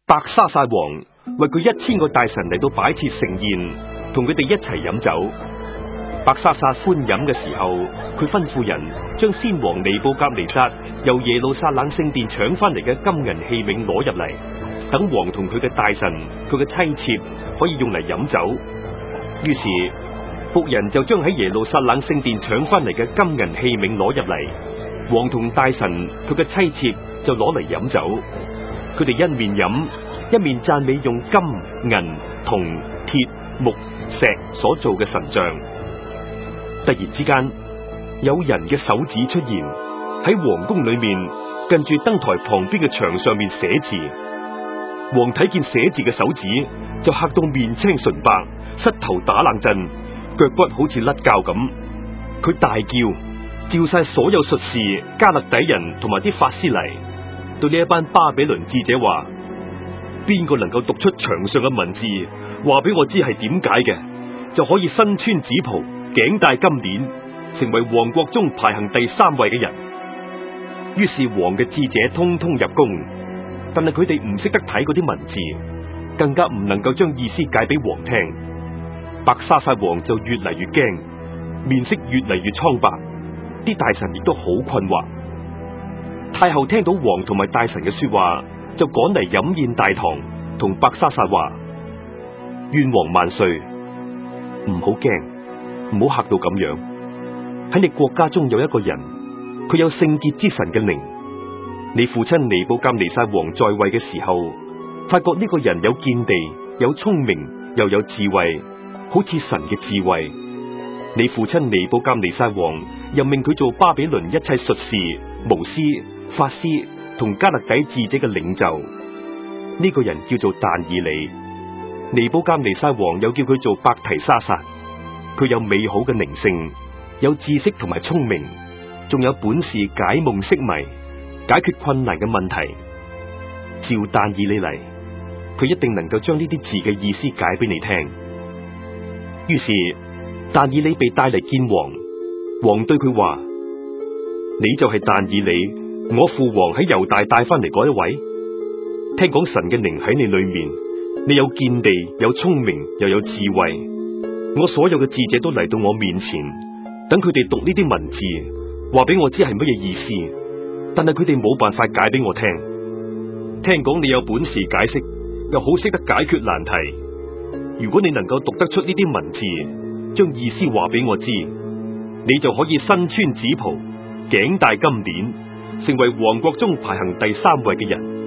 白沙撒王為佢1000個大臣嚟到擺設盛宴，同佢哋一齊飲酒。白沙撒歡飲嘅時候，佢吩咐人將先王尼布甲尼撒由耶路撒冷聖殿搶翻嚟嘅金銀器皿攞入嚟，等王同佢嘅大臣、佢嘅妻妾可以用嚟飲酒。於是僕人就將喺耶路撒冷聖殿搶翻嚟嘅金銀器皿攞入嚟，王同大臣、佢嘅妻妾就攞嚟飲酒。佢哋一面飲一面讚美用金銀銅鐵木石所做嘅神像。突然之間，有人嘅手指出現喺皇宮裏面，近住燈台旁邊嘅牆上面寫字。王睇見寫字嘅手指，就嚇到面青唇白，膝頭打冷震，腳骨好似甩膠咁。佢大叫，召晒所有術士、加勒底人同埋啲法師嚟，對呢一班巴比倫智者話：邊個能夠讀出牆上嘅文字，話俾我知係點解嘅，就可以身穿紫袍，頸戴金鏈，成為王國中排行第3位嘅人。於是王嘅智者通通入宮，但係佢哋唔識得睇嗰啲文字，更加唔能夠將意思解俾王聽。白沙撒王就越嚟越驚，面色越嚟越蒼白，啲大臣亦都好困惑。太后聽到王同埋大臣嘅說話，就趕嚟飲宴大堂，同白沙撒話：願王萬歲，唔好驚，唔好嚇到咁樣。喺你國家中有一個人，佢有聖潔之神嘅靈。你父親尼布甲尼撒王在位嘅時候，發覺呢個人有見地，有聰明，又有智慧，好似神嘅智慧。你父親尼布甲尼撒王任命佢做巴比倫一切術士、巫師、法師同加勒底智者嘅領袖。呢個人叫做但以理。尼布甲尼撒王又叫佢做伯提沙撒。佢有美好嘅靈性，有知識同埋聰明，仲有本事解夢釋謎，解決困難嘅問題。照但以理嚟，佢一定能夠將呢啲字嘅意思解俾你聽。於是但以理被帶嚟見王，王對佢話：你就係但以理，我父王喺猶大帶翻嚟嗰一位。聽講神嘅靈喺你裏面，你有見地，有聰明，又有智慧。我所有嘅智者都嚟到我面前，等佢哋讀呢啲文字，話俾我知係乜嘢意思，但係佢哋冇辦法解俾我聽。聽講你有本事解釋，又好識得解決難題。如果你能夠讀得出呢啲文字，將意思話俾我知，你就可以身穿紫袍，頸戴金鏈，成為王國中排行第3位嘅人。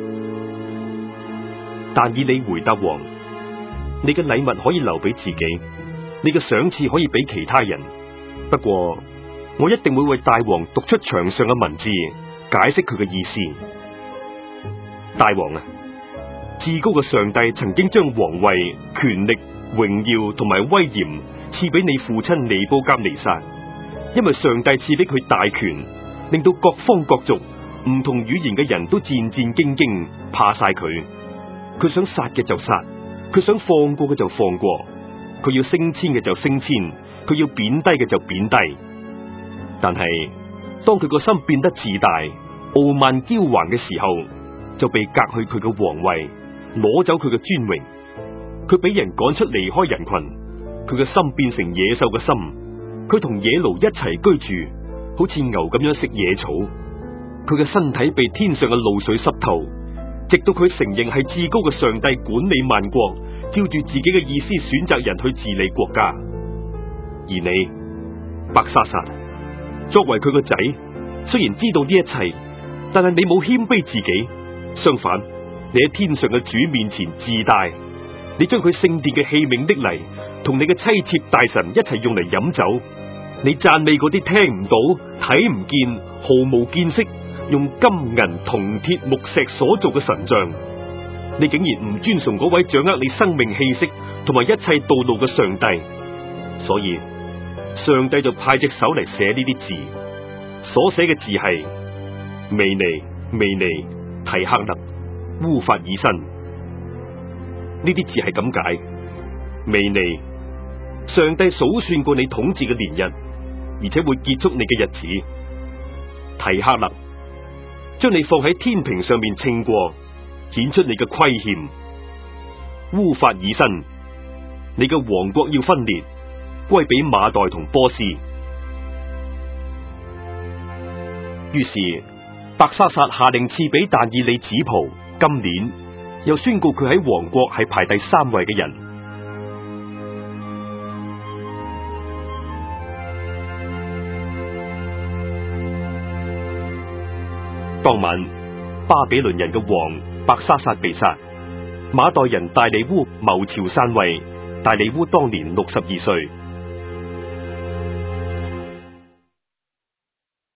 但以理回答王：你嘅禮物可以留俾自己，你嘅賞賜可以俾其他人，不過我一定會為大王讀出牆上嘅文字，解釋佢嘅意思。大王啊，至高嘅上帝曾經將皇位、權力、榮耀同埋威嚴賜俾你父親尼布甲尼撒，因為上帝賜俾佢大權，令到各方各族、唔同語言嘅人都戰戰兢兢，怕晒佢。佢想殺嘅就殺，佢想放過嘅就放過，佢要升遷嘅就升遷，佢要貶低嘅就貶低。但係當佢個心變得自大、傲慢驕橫嘅時候，就被革去佢嘅皇位，攞走佢嘅尊榮。佢俾人趕出離開人群，佢嘅心變成野獸嘅心，佢同野驢一齊居住，好似牛咁樣食野草。佢嘅身體被天上嘅露水濕透，直到佢承認係至高嘅上帝管理萬國，照住自己嘅意思選擇人去治理國家。而你白沙撒作為佢個仔，雖然知道呢一切，但係你冇謙卑自己，相反，你喺天上嘅主面前自大，你將佢聖殿嘅器皿拎嚟，同你嘅妻妾大臣一齊用嚟飲酒。你讚美嗰啲聽唔到、睇唔見、毫無見識，用金銀銅鐵木石所做嘅神像。你竟然唔尊崇嗰位掌握你生命氣息同埋一切道路嘅上帝，所以上帝就派隻手嚟寫呢啲字。所寫嘅字係微尼、微尼、提克勒、烏法爾新。呢啲字係咁解：微尼，上帝數算過你統治嘅年日，而且會結束你嘅日子。提克勒，將你放喺天平上面稱過， 顯出你嘅虧欠。烏法珥新，你嘅王國要分裂，歸俾馬代同波斯。於是伯沙撒下令賜俾但以理紫袍、金鏈，又宣告佢喺王國係排第3位嘅人。當晚，巴比倫人嘅王伯沙撒被殺，馬代人大利烏謀朝篡位。大利烏當年62歲。